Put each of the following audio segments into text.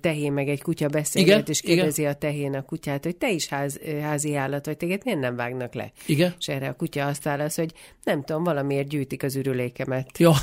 tehén meg egy kutya beszélget, és kérdezi a tehén a kutyát, hogy te is házi állat vagy, téged miért nem vágnak le? Igen. És erre a kutya azt válasz, hogy nem tudom, valamiért gyűjtik az ürülékemet. Jó.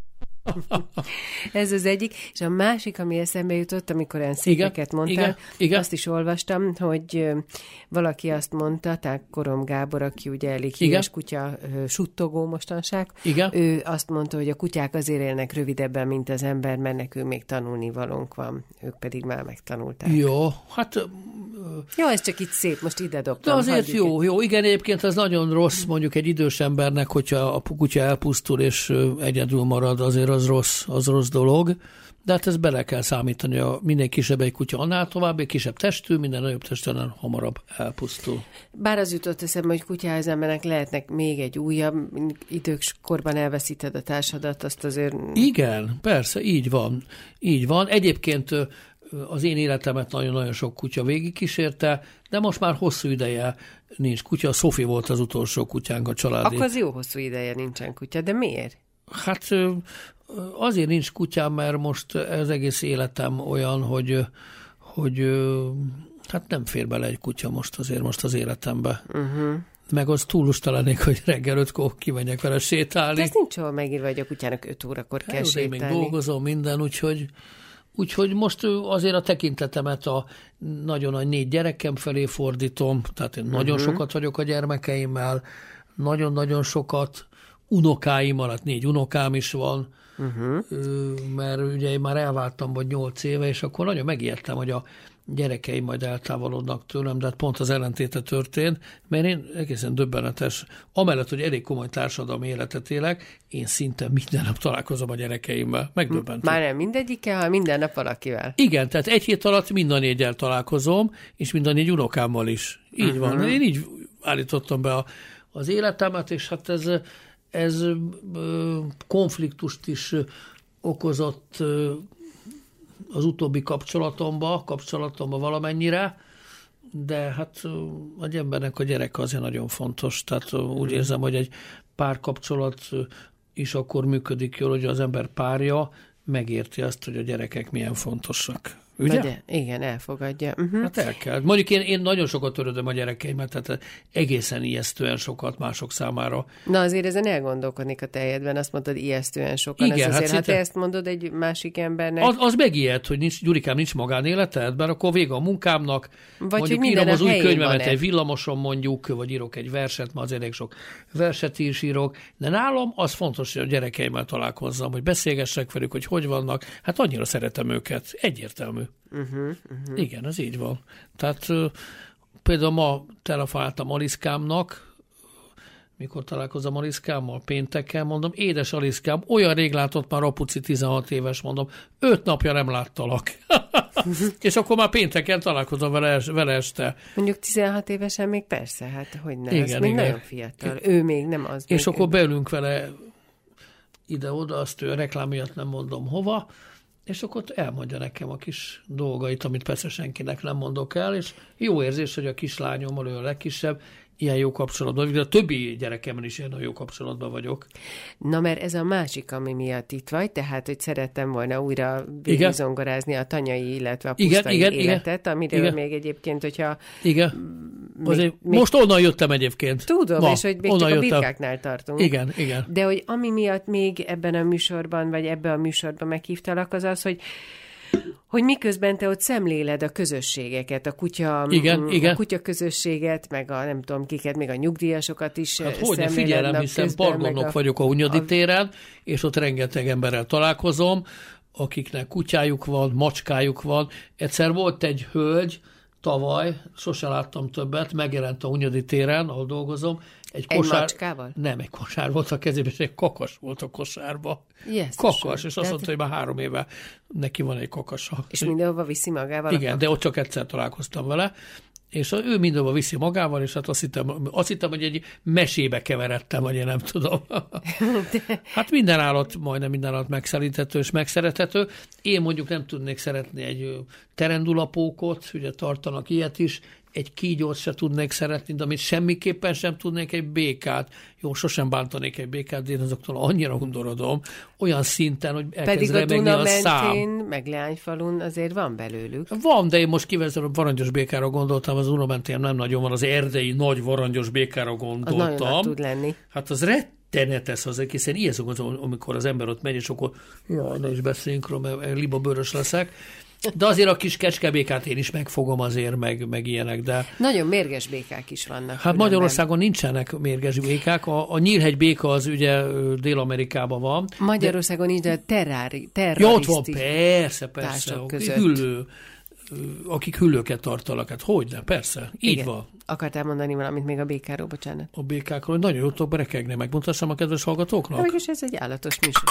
Ez az egyik. És a másik, ami eszembe jutott, amikor olyan szépeket mondtál, azt is olvastam, hogy valaki azt mondta, tehát Korom Gábor, aki ugye elég híres kutya suttogó mostanság, ő azt mondta, hogy a kutyák azért élnek rövidebben, mint az ember, mert nekünk még tanulnivalónk van. Ők pedig már megtanulták. Jó, hát... Jó, ez csak itt szép, most ide dobtam. De azért jó. Igen, egyébként ez nagyon rossz mondjuk egy idős embernek, hogyha a kutya elpusztul és egyedül marad, azért az rossz dolog. De hát ezt bele kell számítani, hogy minél kisebb egy kutya, annál tovább, egy kisebb testű, minden nagyobb testű, annál hamarabb elpusztul. Bár az jutott eszembe, hogy kutyához embernek lehetnek még egy újabb, időskorban elveszíted a társadat, azt azért... Igen, persze, így van. Egyébként az én életemet nagyon-nagyon sok kutya végigkísérte, de most már hosszú ideje nincs kutya. Sophie volt az utolsó kutyánk a családi. Akkor az jó hosszú ideje nincsen kutya, de miért? Hát azért nincs kutyám, mert most az egész életem olyan, hogy hát nem fér bele egy kutya most az életembe. Meg az túl lusta lennék, hogy reggel 5-kor kimenjek vele sétálni. De ez nincs hol megírva, hogy a kutyának 5 órakor kell sétálni. Én még dolgozom minden, úgyhogy most azért a tekintetemet a nagyon nagy 4 gyerekem felé fordítom, tehát én nagyon sokat vagyok a gyermekeimmel, nagyon-nagyon sokat unokáimmal, hát 4 unokám is van, mert ugye én már elváltam vagy 8 éve, és akkor nagyon megijedtem, hogy a gyerekeim majd eltávolodnak tőlem, de hát pont az ellentéte történt, mert én egészen döbbenetes, amellett, hogy elég komoly társadalmi életet élek, én szinte minden nap találkozom a gyerekeimmel. Megdöbbentő. Már nem mindegyikkel, hanem minden nap valakivel. Igen, tehát egy hét alatt mind a 4-el találkozom, és mind a 4 unokámmal is. Így van. Én így állítottam be az életemet, és hát ez konfliktust is okozott az utóbbi kapcsolatomba valamennyire, de hát egy embernek a gyereke azért nagyon fontos. Tehát úgy érzem, hogy egy párkapcsolat is akkor működik jól, hogy az ember párja megérti azt, hogy a gyerekek milyen fontosak. Ugye? De, igen, elfogadja. Hát el kell. Mondjuk én nagyon sokat törődöm a gyerekeimet, tehát egészen ijesztően sokat mások számára. Na azért ezen elgondolkodnék a tejedben, azt mondtad ijesztően sokan. Igen, ez azért, hát te ezt mondod egy másik embernek. Az megijed, hogy Gyurikám, nincs magánéleted, mert akkor vége a munkámnak, vagy mondjuk írom az új könyvemet egy villamoson mondjuk, vagy írok egy verset, ma azért elég sok verset is írok, de nálam az fontos, hogy a gyerekeimmel találkozzam, hogy beszélgessek velük, hogy vannak. Hát annyira szeretem őket. Egyértelmű. Igen, ez így van. Tehát például ma telefonáltam Aliszkámnak, mikor találkozom Aliszkámmal, pénteken, mondom, édes Aliszkám, olyan rég látott már apuci 16 éves, mondom, 5 napja nem láttalak. És akkor már pénteken találkozom vele este. Mondjuk 16 évesen még persze, hát hogy ne, igen, ez még nagyon fiatal. Ő még nem az. És akkor beülünk vele ide-oda, azt ő reklám miatt nem mondom hova, és akkor elmondja nekem a kis dolgait, amit persze senkinek nem mondok el, és jó érzés, hogy a kislányommal, ő a legkisebb, ilyen jó kapcsolatban, de a többi gyerekemmel is ilyen jó kapcsolatban vagyok. Na, mert ez a másik, ami miatt itt vagy, tehát, hogy szerettem volna újra végigzongorázni a tanyai, illetve a pusztai életet, amiről még egyébként, hogyha... Igen. Most onnan jöttem egyébként. Tudom, és hogy még csak a birkáknál tartunk. Igen. De hogy ami miatt még ebben a műsorban, vagy ebben a műsorban meghívtalak, az, hogy miközben te ott szemléled a közösségeket, a kutya közösséget, meg a nem tudom kiket, még a nyugdíjasokat is hát hogy figyelem, hiszen pargondok vagyok a Hunyadi téren, és ott rengeteg emberrel találkozom, akiknek kutyájuk van, macskájuk van. Egyszer volt egy hölgy, tavaly, sose láttam többet, megjelent a Hunyadi téren, ahol dolgozom. Egy macskával? Nem, egy kosár volt a kezében, és egy kakas volt a kosárba. Kakas, és azt mondta, hogy már 3 éve neki van egy kakasa. És mindenhova viszi magával? Igen, de ott csak egyszer találkoztam vele, és ő mindenhova viszi magával, és hát azt hittem, hogy egy mesébe keveredtem, vagy én nem tudom. Hát majdnem minden állat megszeríthető és megszerethető. Én mondjuk nem tudnék szeretni egy terendulapókot, ugye tartanak ilyet is, egy kígyót se tudnék szeretni, de amit semmiképpen sem tudnék egy békát. Jó, sosem bántanék egy békát, de én azoktól annyira undorodom, olyan szinten, hogy elkezd remegni a szám. Pedig a Duna mentén, meg Leányfalun azért van belőlük. Van, de én most kivezetően a varangyos békára gondoltam, az Duna mentén nem nagyon van, az erdei nagy varangyos békára gondoltam. Az nagyon nagy tud lenni. Hát az rettenetes az, hiszen ijeszok az, amikor az ember ott megy, és akkor jaj, ne is beszéljünk róla, mert libabőrös leszek. De azért a kis kecskebékát én is megfogom azért, meg ilyenek, de... Nagyon mérges békák is vannak. Hát különben. Magyarországon nincsenek mérges békák. A nyírhegy béka az ugye Dél-Amerikában van. Magyarországon nincs, de terrorisztikus. Ja, ott van, persze. Akik hüllőket tartanak, hát hogyne, persze, így igen. Van. Akartál mondani valamit még a békáról, bocsánat? A békákról, hogy nagyon jót tudok berekegni, megmutassam a kedves hallgatóknak? Hát, mégis ez egy állatos műsor.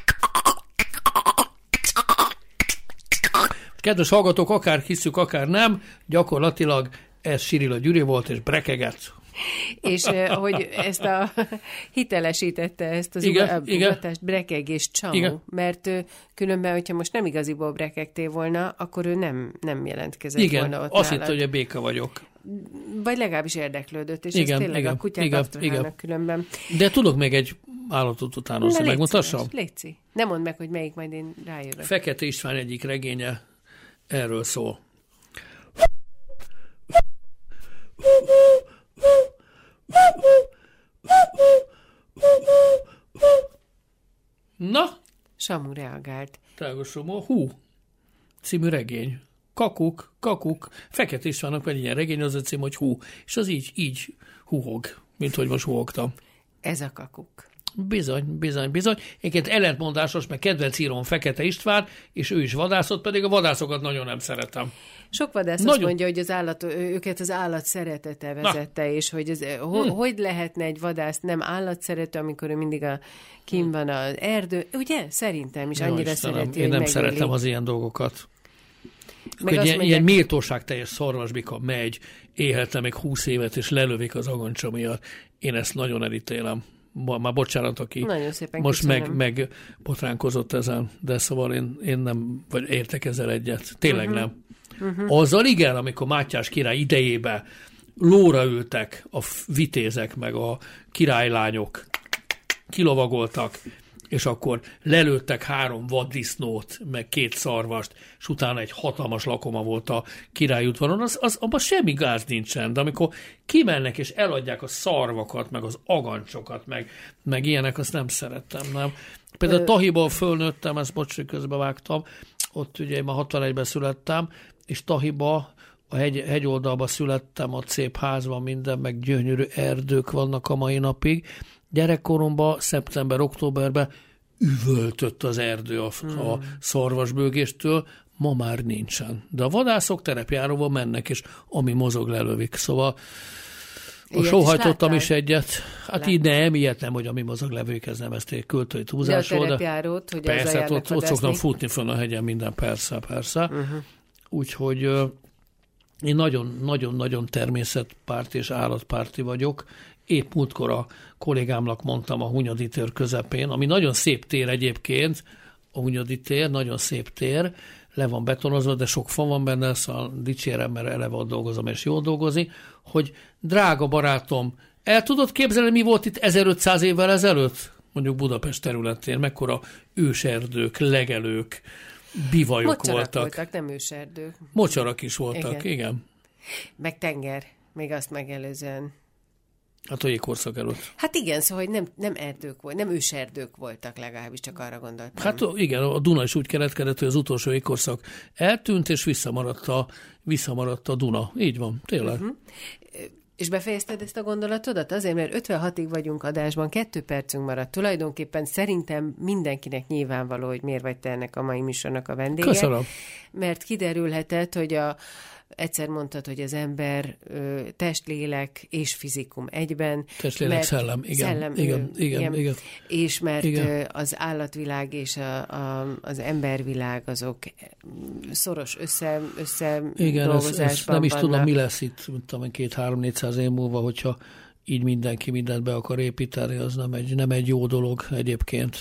Kedves hallgatók, akár hiszük, akár nem, gyakorlatilag ez Sirila Gyuri volt, és brekegett. És hogy ezt hitelesítette ezt az ugatást, brekegés csamó, igen. Mert különben, hogyha most nem igaziból brekegtél volna, akkor ő nem jelentkezett igen, volna ott azt hitt, hogy a béka vagyok. Vagy legalábbis érdeklődött, és igen, ez tényleg igen, a kutyák absztrahálnak különben. De tudok még egy állatot utánozni, megmutassam? Léci. Nem mondd meg, hogy melyik, majd én rájövök. Fekete István egyik regénye erről szól. Na? Samu reagált. Tágosomó, című regény. Kakuk. Fekete Istvánnak egy ilyen regény, az a cím, hogy hú. És az így húhog, mint hogy most húhogtam. Ez a kakuk. Bizony. Egyébként ellentmondásos, mert kedvenc írom Fekete István, és ő is vadászott, pedig a vadászokat nagyon nem szeretem. Sok vadász azt mondja, hogy őket az állat szeretete vezette, és hogy hogy lehetne egy vadász nem állatszerető, amikor ő mindig kín van az erdő. Ugye? Szerintem is annyira szereti, én nem szeretem az ilyen dolgokat. Ilyen méltóságteljes szarvasbika megy, élhetne még 20 évet, és lelövik az agancsa miatt. Én ezt nagyon elítélem. Már bocsánat, aki most meg botránkozott ezen, de szóval én nem, vagy értek ezzel egyet. Tényleg nem. Azzal igen, amikor Mátyás király idejében lóra ültek a vitézek, meg a királylányok, kilovagoltak, és akkor lelőttek 3 vaddisznót, meg 2 szarvast, és utána egy hatalmas lakoma volt a királyudvaron, abban semmi gáz nincsen, de amikor kimennek és eladják a szarvakat, meg az agancsokat, meg ilyenek, azt nem szerettem, nem. Például Tahiból fölnőttem, ezt bocs, közbevágtam, ott ugye én már 61-ben születtem, és Tahiba, a hegyoldalba születtem, ott szép házban minden, meg gyönyörű erdők vannak a mai napig. Gyerekkoromban, szeptember-októberben üvöltött az erdő a szarvasbőgéstől, ma már nincsen. De a vadászok terepjáróval mennek, és ami mozog, lelövik. Szóval sóhajtottam is egyet. Hát így nem, ilyet nem, hogy ami mozog, lelövik, ez nem ezt egy költői túlzásról. De a terepjárót, hogy persze, ott szoktam futni fönn a hegyen minden, persze. Úgyhogy én nagyon-nagyon természetpárti és állatpárti vagyok. Épp múltkor a kollégámnak mondtam a Hunyadi tér közepén, ami nagyon szép tér egyébként, a Hunyadi tér, nagyon szép tér, le van betonozva, de sok fa van benne, szóval dicsérem, mert eleve dolgozom, és jól dolgozik, hogy drága barátom, el tudod képzelni, mi volt itt 1500 évvel ezelőtt? Mondjuk Budapest területén, mekkora őserdők, legelők, bivajok voltak, nem őserdők. Mocsarak is voltak, igen. Meg tenger, még azt megelőzően. Hát a jégkorszak előtt. Hát igen, szóval hogy nem erdők volt, nem őserdők voltak, legalábbis csak arra gondoltam. Hát igen, a Duna is úgy keletkezett, hogy az utolsó jégkorszak eltűnt, és visszamaradt a Duna. Így van, tényleg. És befejezted ezt a gondolatodat? Azért, mert 56-ig vagyunk adásban, 2 percünk maradt. Tulajdonképpen szerintem mindenkinek nyilvánvaló, hogy miért vagy te ennek a mai műsornak a vendége. Köszönöm. Mert kiderülhetett, hogy egyszer mondtad, hogy az ember test, lélek és fizikum egyben. Test, lélek, szellem. Igen. És mert az állatvilág és az embervilág azok szoros összedolgozásban igen, nem is vannak. tudom, mi lesz itt, tudom, 200-300-400 év múlva, hogyha így mindenki mindent be akar építeni, az nem egy jó dolog egyébként.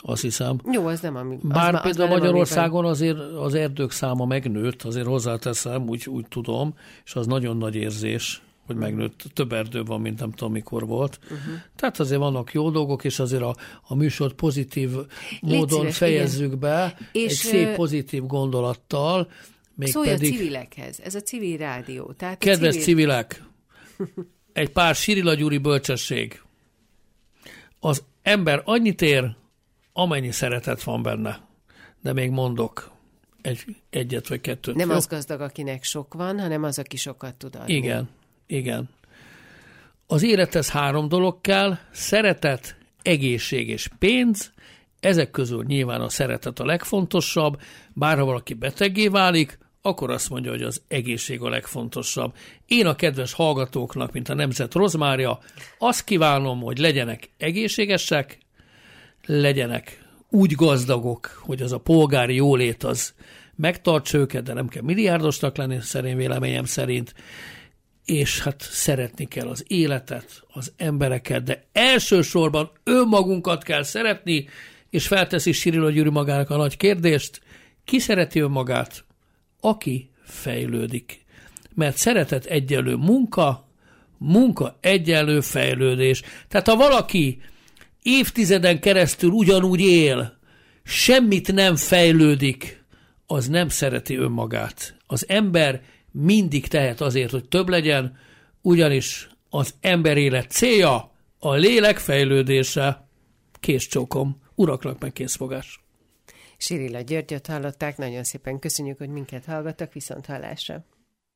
azt hiszem. Jó, az nem ami... Bár például Magyarországon azért az erdők száma megnőtt, azért hozzáteszem, úgy tudom, és az nagyon nagy érzés, hogy megnőtt. Több erdő van, mint nem tudom, mikor volt. Tehát azért vannak jó dolgok, és azért a műsort pozitív módon fejezzük be, és egy szép pozitív gondolattal. Szólj a civilekhez, ez a civil rádió. Tehát kedves civilek, egy pár Sirila Gyuri bölcsesség. Az ember annyit ér, amennyi szeretet van benne. De még mondok egyet vagy kettőt. Nem az gazdag, akinek sok van, hanem az, aki sokat tud adni. Igen. Az élethez 3 dolog kell: szeretet, egészség és pénz. Ezek közül nyilván a szeretet a legfontosabb, bár ha valaki beteggé válik, akkor azt mondja, hogy az egészség a legfontosabb. Én a kedves hallgatóknak, mint a Nemzet Rozmárja, azt kívánom, hogy legyenek egészségesek, legyenek úgy gazdagok, hogy az a polgári jólét az megtartsa őket, de nem kell milliárdosnak lenni, szerint véleményem szerint, és hát szeretni kell az életet, az embereket, de elsősorban önmagunkat kell szeretni, és felteszi Sirila Gyuri magának a nagy kérdést: ki szereti önmagát? Aki fejlődik. Mert szeretet egyenlő munka, munka egyenlő fejlődés. Tehát ha valaki évtizeden keresztül ugyanúgy él, semmit nem fejlődik, az nem szereti önmagát. Az ember mindig tehet azért, hogy több legyen, ugyanis az ember élet célja a lélek fejlődése. Kézcsókom, uraknak meg készfogás. Sirila Györgyöt hallották, nagyon szépen köszönjük, hogy minket hallgattak, viszont hallásra.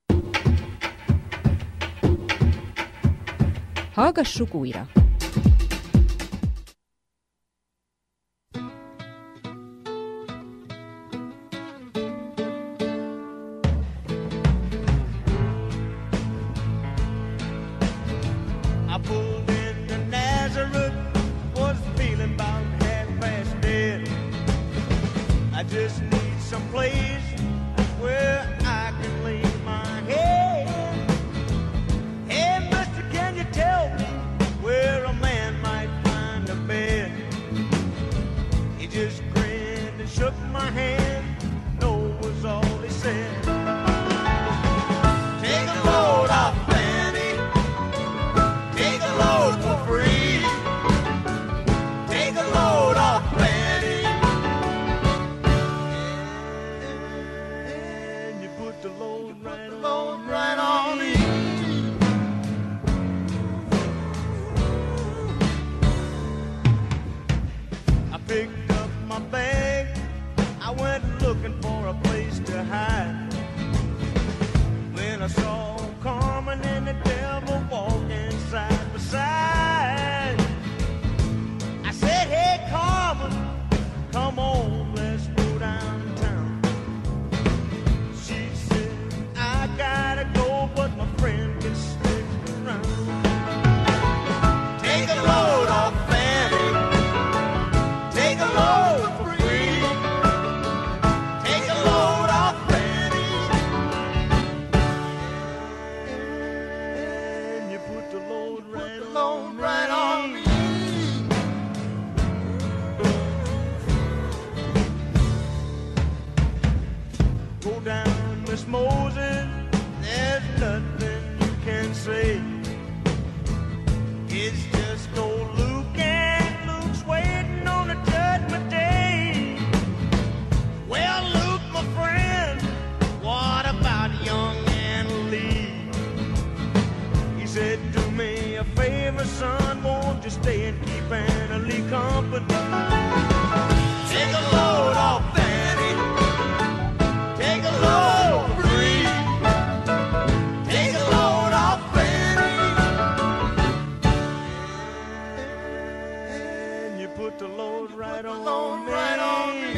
Hallgassuk újra! Just need some place where I can lay my head. Hey, mister, can you tell me where a man might find a bed? He just grinned and shook my hand. No was all he said. Take a load off Fanny. Take a load for free. Take a load off Fanny. Picked up my bag, I went looking for a place to hide. When I saw Carmen and the devil walking side by side, I said, hey Carmen, come on, let's go downtown. She said, I gotta go, but my friend can stick around. Take a load off Fanny. Take a load for free. Take a load off Fanny. And you put the load right on me. Go down, Miss Moses. There's nothing you can say. It's just old Luke, and Luke's waiting on the judgment day. Well, Luke, my friend, what about young Anna Lee? He said, do me a favor, son, won't you stay and keep Anna Lee company? Take a load off Fanny. Take a load free. Take a load off Fanny. And you put the load right on me. Right on me.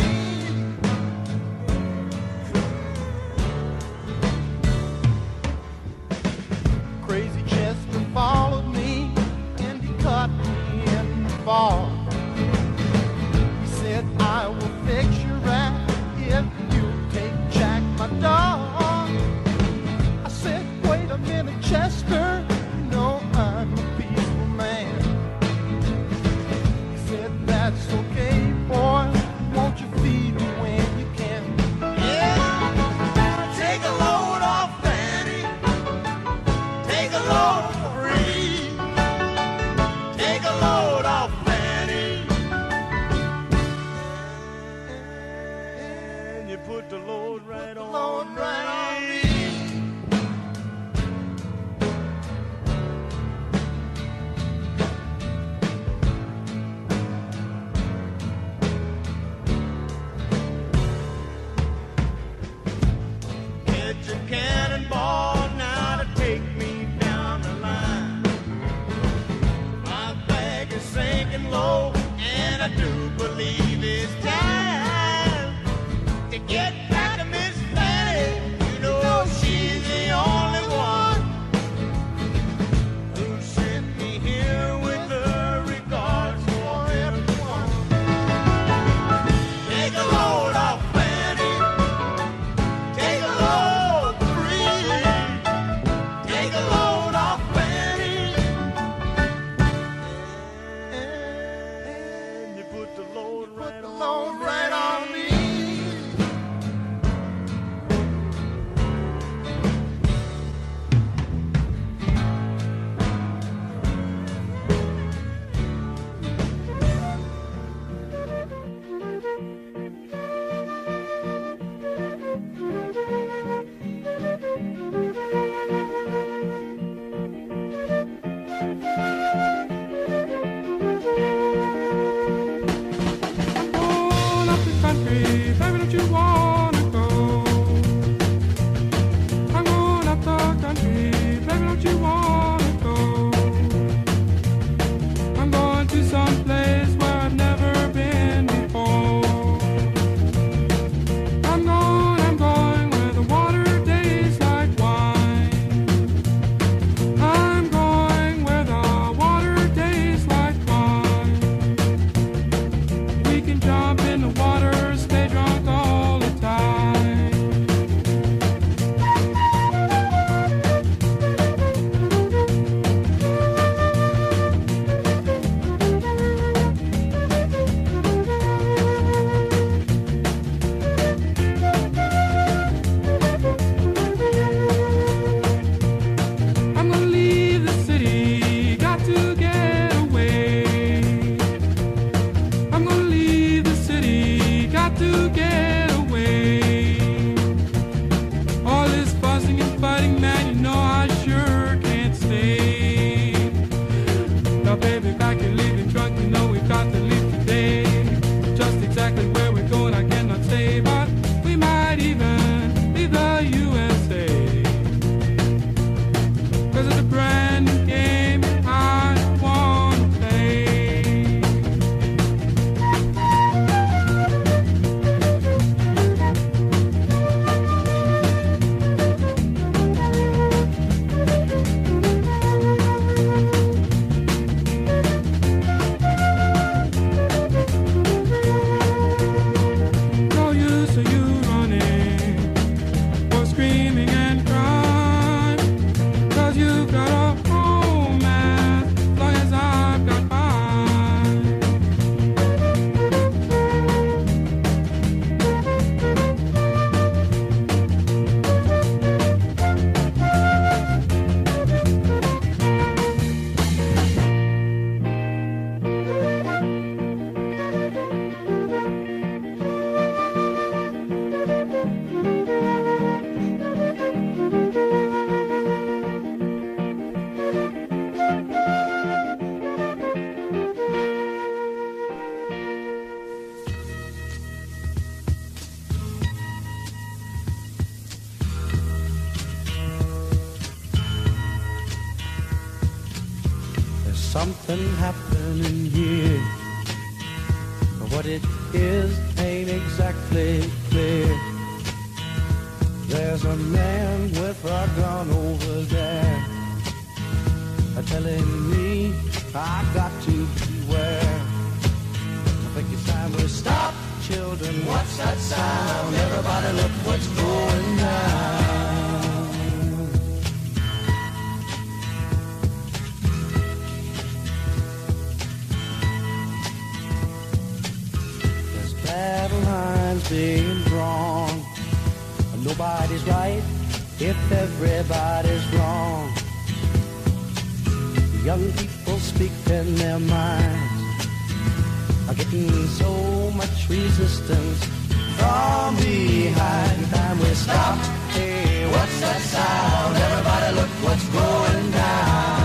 Crazy Chester followed me and he caught me in the fall. He said, I will fix you right. something happening here. What it is ain't exactly clear. There's a man with a gun over there, telling me I got to beware. I think it's time we stop, children. What's that sound? Everybody look what's going down. There's battle lines being drawn. Nobody's right if everybody's wrong. Young people speak in their minds, are getting so much resistance from behind. Time we stopped. Hey, what's that sound? Everybody look what's going down.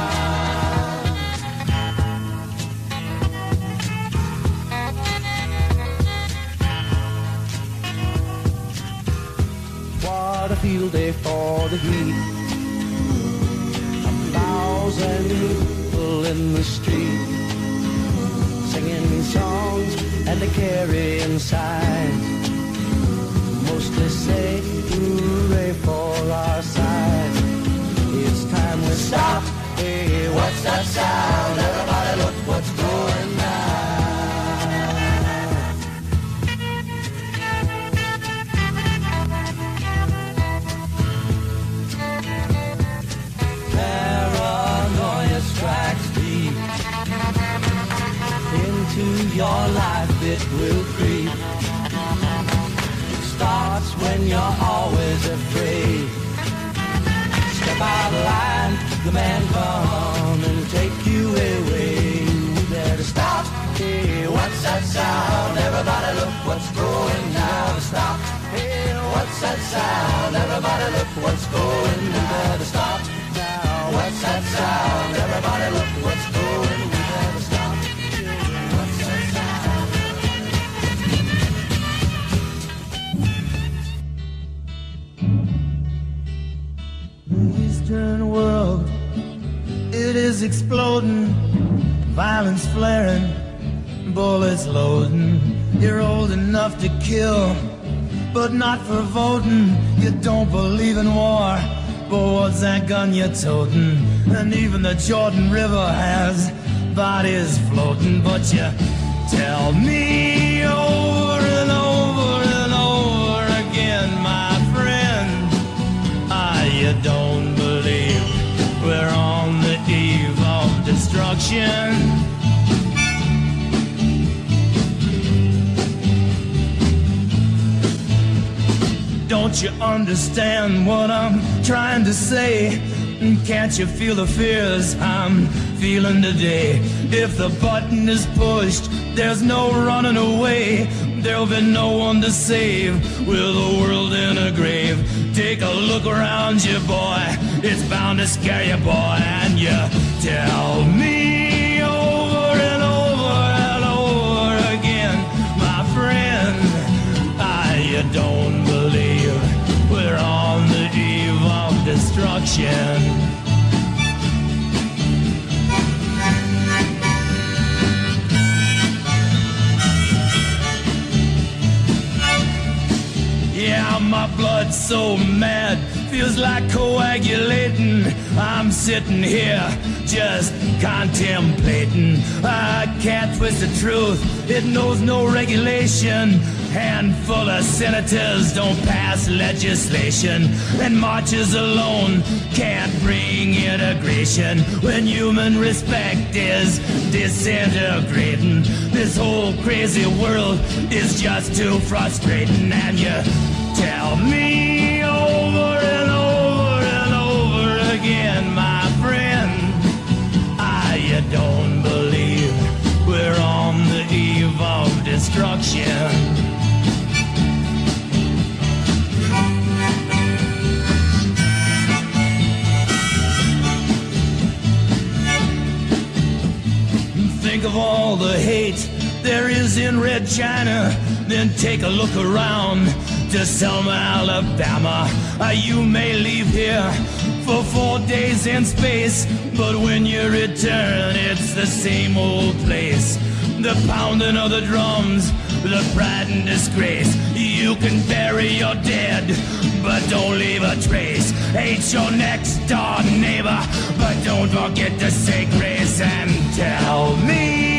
What a field day for the heat. 1,000 people in the street, singing songs and they carrying signs, mostly say hooray for our side. It's time we stop. Hey, what's that sound? Everybody look what's going down. Into your life it will creep. It starts when you're always afraid. Step out of line, the man come and take you away. You better stop. Hey, what's that sound? Everybody look what's going down. Stop. Hey, what's that sound? Everybody look what's going down. You better stop now. What's that sound? Everybody look what's going down. You better stop. Eastern world, it is exploding, violence flaring, bullets loading. You're old enough to kill, but not for voting. You don't believe in war, but what's that gun you're toting? And even the Jordan River has bodies floating. But you tell me over and over and over again, my friend, you don't believe we're on the eve of destruction. Don't you understand what I'm trying to say? Can't you feel the fears I'm feeling today? If the button is pushed, there's no running away. There'll be no one to save with the world in a grave. Take a look around you, boy. It's bound to scare you, boy. And you tell me over and over and over again, my friend, you don't believe we're on the eve of destruction. Yeah, my blood's so mad, feels like coagulating. I'm sitting here just contemplating. I can't twist the truth, it knows no regulation. Handful of senators don't pass legislation, and marches alone can't bring integration. When human respect is disintegrating, this whole crazy world is just too frustrating. And you tell me over and over and over again, my friend, you don't believe we're on the eve of destruction. Think of all the hate there is in Red China, then take a look around to Selma, Alabama. You may leave here for 4 days in space, but when you return, it's the same old place. The pounding of the drums, the pride and disgrace. You can bury your dead, but don't leave a trace. Hate your next door neighbor, but don't forget to say grace and tell me